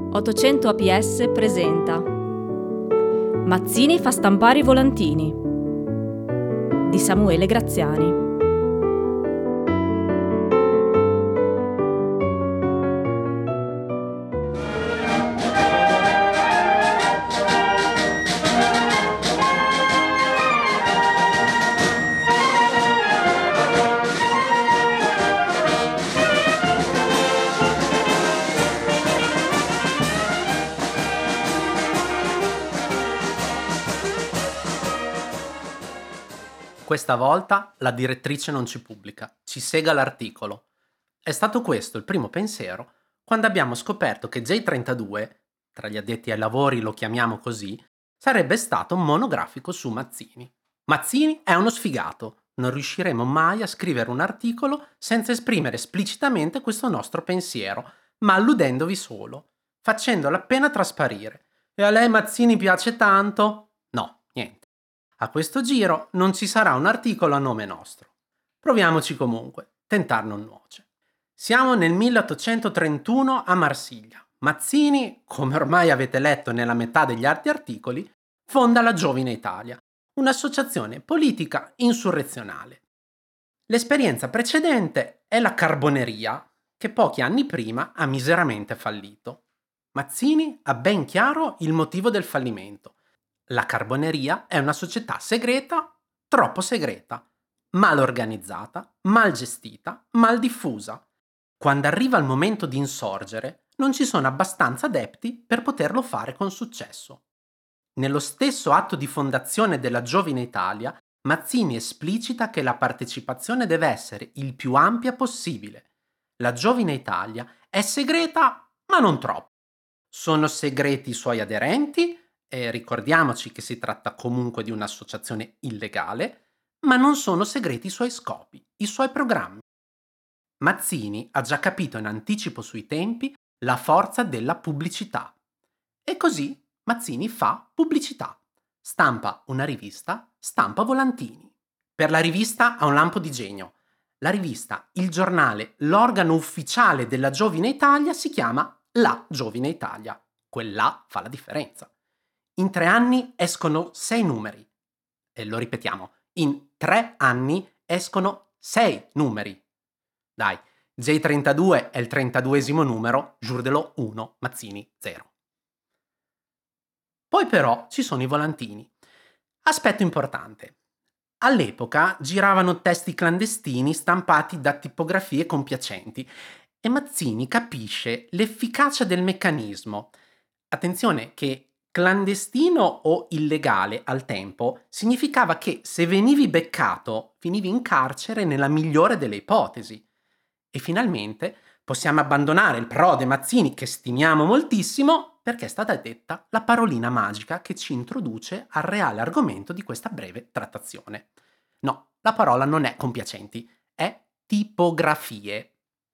800 APS presenta Mazzini fa stampare i volantini di Samuele Graziani. Questa volta la direttrice non ci pubblica, ci sega l'articolo. È stato questo il primo pensiero quando abbiamo scoperto che J32, tra gli addetti ai lavori lo chiamiamo così, sarebbe stato monografico su Mazzini. Mazzini è uno sfigato, non riusciremo mai a scrivere un articolo senza esprimere esplicitamente questo nostro pensiero, ma alludendovi solo, facendolo appena trasparire. E a lei Mazzini piace tanto? No, niente. A questo giro non ci sarà un articolo a nome nostro. Proviamoci comunque, tentar non nuoce. Siamo nel 1831 a Marsiglia. Mazzini, come ormai avete letto nella metà degli altri articoli, fonda la Giovine Italia, un'associazione politica insurrezionale. L'esperienza precedente è la Carboneria, che pochi anni prima ha miseramente fallito. Mazzini ha ben chiaro il motivo del fallimento. La Carboneria è una società segreta, troppo segreta, mal organizzata, mal gestita, mal diffusa. Quando arriva il momento di insorgere, non ci sono abbastanza adepti per poterlo fare con successo. Nello stesso atto di fondazione della Giovine Italia, Mazzini esplicita che la partecipazione deve essere il più ampia possibile. La Giovine Italia è segreta, ma non troppo. Sono segreti i suoi aderenti, e ricordiamoci che si tratta comunque di un'associazione illegale, ma non sono segreti i suoi scopi, i suoi programmi. Mazzini ha già capito in anticipo sui tempi la forza della pubblicità. E così Mazzini fa pubblicità. Stampa una rivista, stampa volantini. Per la rivista ha un lampo di genio. La rivista, il giornale, l'organo ufficiale della Giovine Italia si chiama La Giovine Italia. Quella fa la differenza. In 3 anni escono 6 numeri. E lo ripetiamo, in 3 anni escono 6 numeri. Dai, J32 è il 32esimo numero, Giurdelo 1, Mazzini 0. Poi però ci sono i volantini. Aspetto importante. All'epoca giravano testi clandestini stampati da tipografie compiacenti e Mazzini capisce l'efficacia del meccanismo. Attenzione che clandestino o illegale al tempo significava che se venivi beccato finivi in carcere nella migliore delle ipotesi. E finalmente possiamo abbandonare il prode Mazzini che stimiamo moltissimo perché è stata detta la parolina magica che ci introduce al reale argomento di questa breve trattazione. No, la parola non è compiacenti, è tipografie.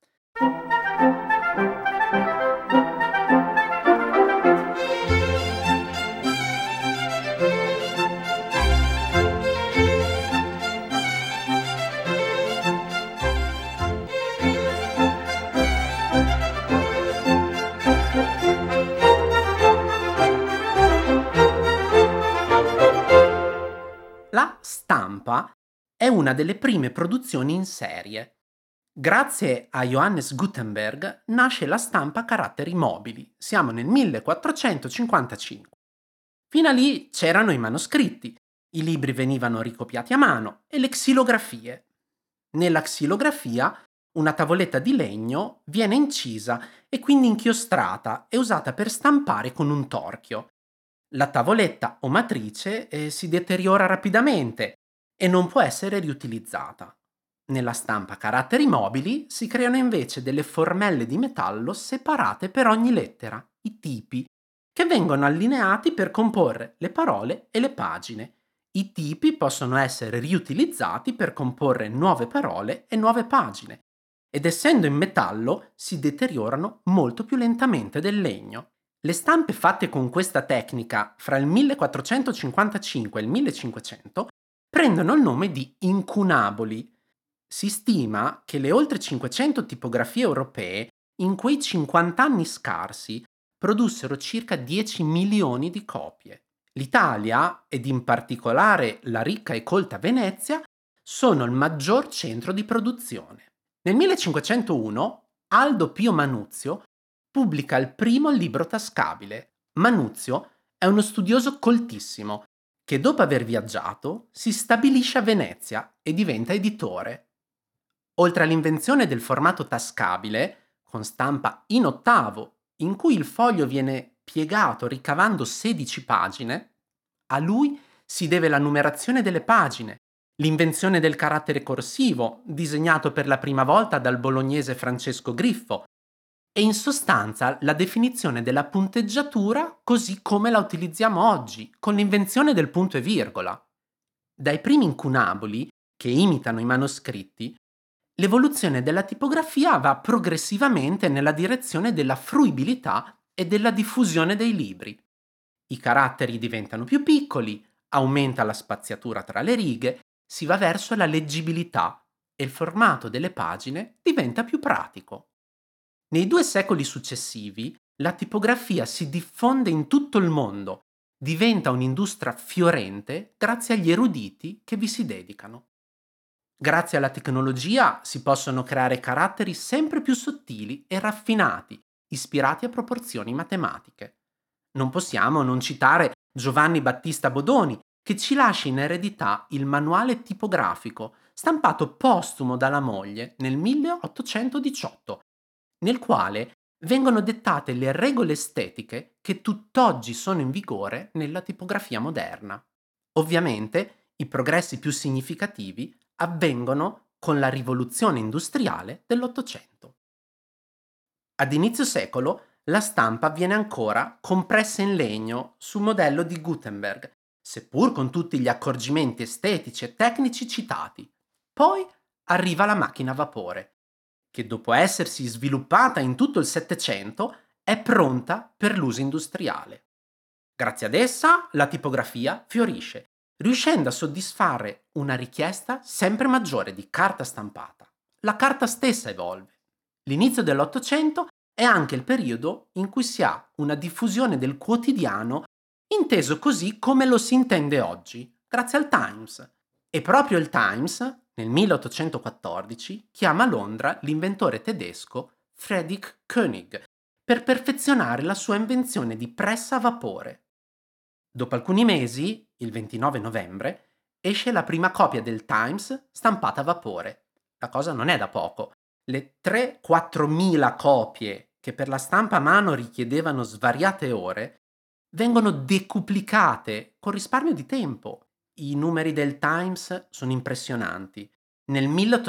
La stampa è una delle prime produzioni in serie. Grazie a Johannes Gutenberg nasce la stampa a caratteri mobili. Siamo nel 1455. Fino a lì c'erano i manoscritti, i libri venivano ricopiati a mano e le xilografie. Nella xilografia una tavoletta di legno viene incisa e quindi inchiostrata e usata per stampare con un torchio. La tavoletta o matrice si deteriora rapidamente e non può essere riutilizzata. Nella stampa a caratteri mobili si creano invece delle formelle di metallo separate per ogni lettera, i tipi, che vengono allineati per comporre le parole e le pagine. I tipi possono essere riutilizzati per comporre nuove parole e nuove pagine, ed essendo in metallo si deteriorano molto più lentamente del legno. Le stampe fatte con questa tecnica fra il 1455 e il 1500 prendono il nome di incunaboli. Si stima che le oltre 500 tipografie europee in quei 50 anni scarsi produssero circa 10 milioni di copie. L'Italia, ed in particolare la ricca e colta Venezia, sono il maggior centro di produzione. Nel 1501 Aldo Pio Manuzio pubblica il primo libro tascabile. Manuzio è uno studioso coltissimo che dopo aver viaggiato si stabilisce a Venezia e diventa editore. Oltre all'invenzione del formato tascabile, con stampa in ottavo, in cui il foglio viene piegato ricavando 16 pagine, a lui si deve la numerazione delle pagine, l'invenzione del carattere corsivo, disegnato per la prima volta dal bolognese Francesco Griffo, e in sostanza la definizione della punteggiatura così come la utilizziamo oggi, con l'invenzione del punto e virgola. Dai primi incunaboli, che imitano i manoscritti, l'evoluzione della tipografia va progressivamente nella direzione della fruibilità e della diffusione dei libri. I caratteri diventano più piccoli, aumenta la spaziatura tra le righe, si va verso la leggibilità e il formato delle pagine diventa più pratico. Nei 2 secoli successivi, la tipografia si diffonde in tutto il mondo, diventa un'industria fiorente grazie agli eruditi che vi si dedicano. Grazie alla tecnologia si possono creare caratteri sempre più sottili e raffinati, ispirati a proporzioni matematiche. Non possiamo non citare Giovanni Battista Bodoni, che ci lascia in eredità il manuale tipografico, stampato postumo dalla moglie nel 1818, nel quale vengono dettate le regole estetiche che tutt'oggi sono in vigore nella tipografia moderna. Ovviamente, i progressi più significativi avvengono con la rivoluzione industriale dell'Ottocento. Ad inizio secolo la stampa viene ancora compressa in legno sul modello di Gutenberg, seppur con tutti gli accorgimenti estetici e tecnici citati. Poi arriva la macchina a vapore, che dopo essersi sviluppata in tutto il Settecento è pronta per l'uso industriale. Grazie ad essa la tipografia fiorisce, riuscendo a soddisfare una richiesta sempre maggiore di carta stampata. La carta stessa evolve. L'inizio dell'Ottocento è anche il periodo in cui si ha una diffusione del quotidiano inteso così come lo si intende oggi, grazie al Times. E proprio il Times, nel 1814, chiama a Londra l'inventore tedesco Friedrich Koenig per perfezionare la sua invenzione di pressa a vapore. Dopo alcuni mesi, il 29 novembre, esce la prima copia del Times stampata a vapore. La cosa non è da poco. Le 3-4 mila copie che per la stampa a mano richiedevano svariate ore vengono decuplicate con risparmio di tempo. I numeri del Times sono impressionanti. Nel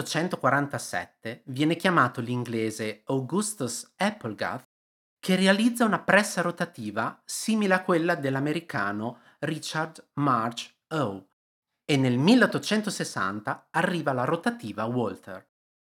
1847 viene chiamato l'inglese Augustus Applegarth, che realizza una pressa rotativa simile a quella dell'americano Richard March O. E nel 1860 arriva la rotativa Walter.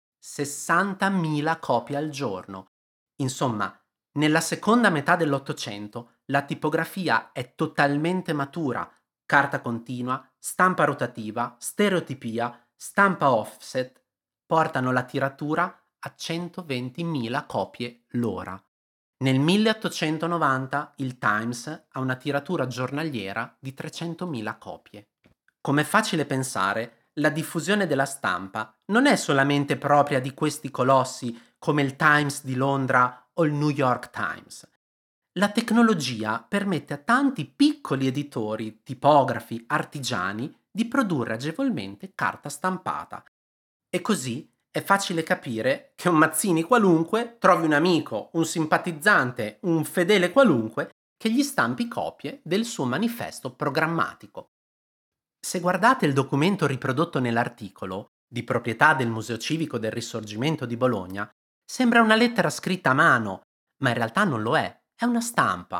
60.000 copie al giorno. Insomma, nella seconda metà dell'Ottocento la tipografia è totalmente matura: carta continua, stampa rotativa, stereotipia, stampa offset portano la tiratura a 120.000 copie l'ora. Nel 1890 il Times ha una tiratura giornaliera di 300.000 copie. Come è facile pensare, la diffusione della stampa non è solamente propria di questi colossi come il Times di Londra o il New York Times. La tecnologia permette a tanti piccoli editori, tipografi, artigiani di produrre agevolmente carta stampata. E così è facile capire che un Mazzini qualunque trovi un amico, un simpatizzante, un fedele qualunque che gli stampi copie del suo manifesto programmatico. Se guardate il documento riprodotto nell'articolo, di proprietà del Museo Civico del Risorgimento di Bologna, sembra una lettera scritta a mano, ma in realtà non lo è una stampa.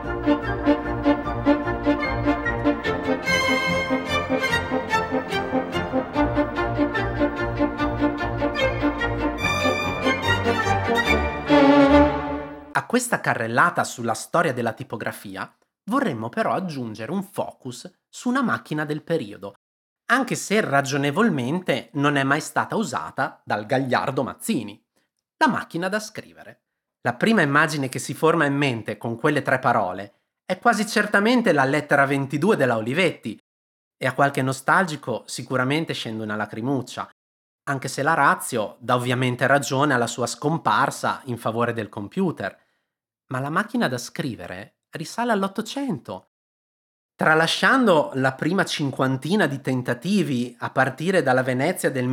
A questa carrellata sulla storia della tipografia vorremmo però aggiungere un focus su una macchina del periodo, anche se ragionevolmente non è mai stata usata dal gagliardo Mazzini: la macchina da scrivere. La prima immagine che si forma in mente con quelle 3 parole è quasi certamente la lettera 22 della Olivetti, e a qualche nostalgico sicuramente scende una lacrimuccia, anche se la ratio dà ovviamente ragione alla sua scomparsa in favore del computer. Ma la macchina da scrivere risale all'Ottocento. Tralasciando la prima cinquantina di tentativi a partire dalla Venezia del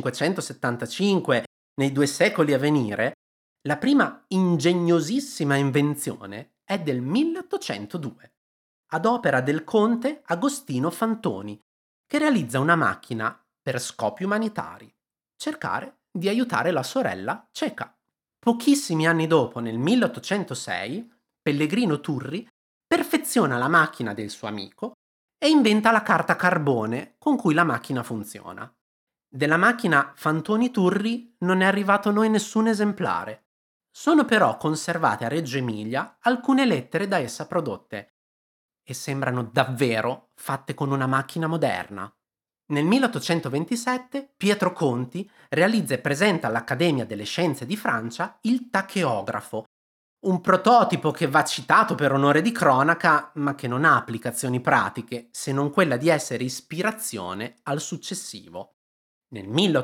1575 nei 2 secoli a venire, la prima ingegnosissima invenzione è del 1802, ad opera del conte Agostino Fantoni, che realizza una macchina per scopi umanitari, cercare di aiutare la sorella cieca. Pochissimi anni dopo, nel 1806, Pellegrino Turri perfeziona la macchina del suo amico e inventa la carta carbone con cui la macchina funziona. Della macchina Fantoni Turri non è arrivato a noi nessun esemplare. Sono però conservate a Reggio Emilia alcune lettere da essa prodotte e sembrano davvero fatte con una macchina moderna. Nel 1827 Pietro Conti realizza e presenta all'Accademia delle Scienze di Francia il tacheografo, un prototipo che va citato per onore di cronaca, ma che non ha applicazioni pratiche, se non quella di essere ispirazione al successivo. Nel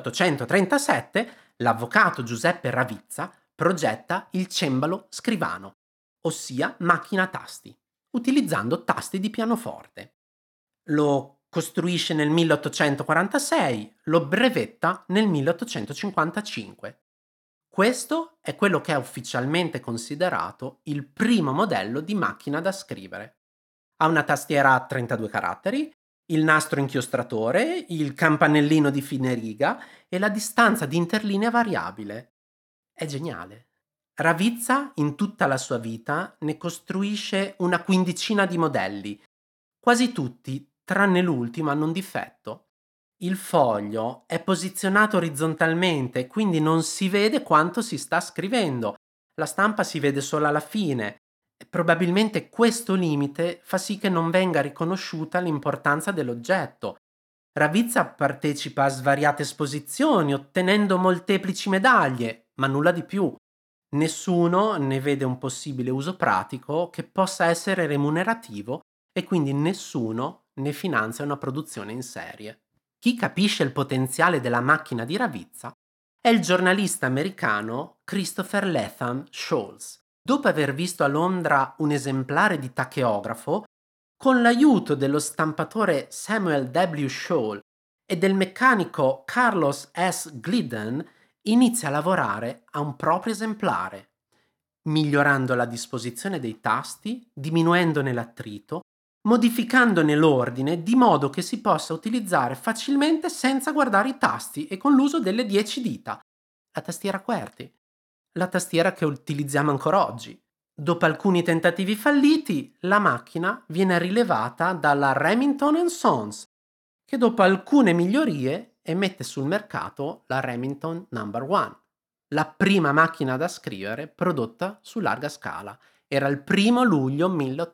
1837 l'avvocato Giuseppe Ravizza progetta il cembalo scrivano, ossia macchina a tasti, utilizzando tasti di pianoforte. Lo costruisce nel 1846, lo brevetta nel 1855. Questo è quello che è ufficialmente considerato il primo modello di macchina da scrivere. Ha una tastiera a 32 caratteri, il nastro inchiostratore, il campanellino di fine riga e la distanza di interlinea variabile. È geniale. Ravizza, in tutta la sua vita, ne costruisce una quindicina di modelli. Quasi tutti, tranne l'ultimo, hanno un difetto. Il foglio è posizionato orizzontalmente, quindi non si vede quanto si sta scrivendo. La stampa si vede solo alla fine. E probabilmente questo limite fa sì che non venga riconosciuta l'importanza dell'oggetto. Ravizza partecipa a svariate esposizioni, ottenendo molteplici medaglie, ma nulla di più. Nessuno ne vede un possibile uso pratico che possa essere remunerativo e quindi nessuno ne finanzia una produzione in serie. Chi capisce il potenziale della macchina di Ravizza è il giornalista americano Christopher Latham Scholes. Dopo aver visto a Londra un esemplare di tacheografo, con l'aiuto dello stampatore Samuel W. Scholl e del meccanico Carlos S. Glidden, inizia a lavorare a un proprio esemplare, migliorando la disposizione dei tasti, diminuendone l'attrito, modificandone l'ordine di modo che si possa utilizzare facilmente senza guardare i tasti e con l'uso delle 10 dita. La tastiera QWERTY, la tastiera che utilizziamo ancora oggi. Dopo alcuni tentativi falliti, la macchina viene rilevata dalla Remington & Sons, che dopo alcune migliorie emette sul mercato la Remington No. 1, la prima macchina da scrivere prodotta su larga scala. Era il 1 luglio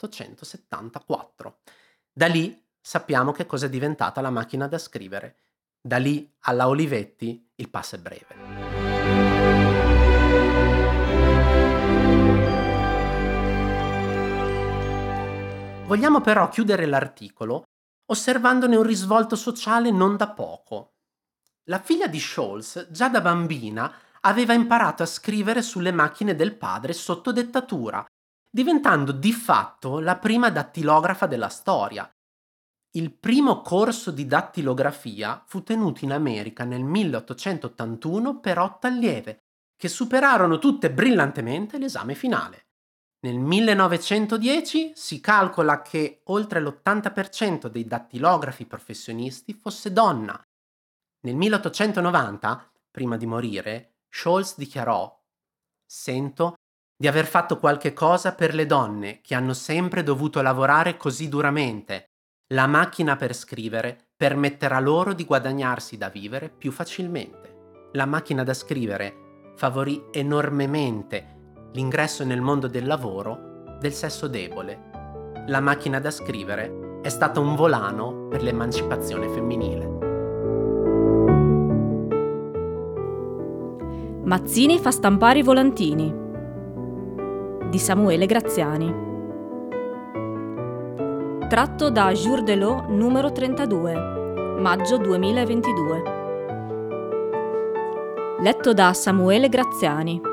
1874. Da lì sappiamo che cosa è diventata la macchina da scrivere. Da lì alla Olivetti il passo è breve. Vogliamo però chiudere l'articolo osservandone un risvolto sociale non da poco. La figlia di Scholes, già da bambina, aveva imparato a scrivere sulle macchine del padre sotto dettatura, diventando di fatto la prima dattilografa della storia. Il primo corso di dattilografia fu tenuto in America nel 1881 per 8 allieve, che superarono tutte brillantemente l'esame finale. Nel 1910 si calcola che oltre l'80% dei dattilografi professionisti fosse donna. Nel 1890, prima di morire, Scholes dichiarò: «Sento di aver fatto qualche cosa per le donne che hanno sempre dovuto lavorare così duramente. La macchina per scrivere permetterà loro di guadagnarsi da vivere più facilmente». La macchina da scrivere favorì enormemente l'ingresso nel mondo del lavoro del sesso debole. La macchina da scrivere è stata un volano per l'emancipazione femminile. Mazzini fa stampare i volantini. di Samuele Graziani. Tratto da Jour de l'eau numero 32, maggio 2022. Letto da Samuele Graziani.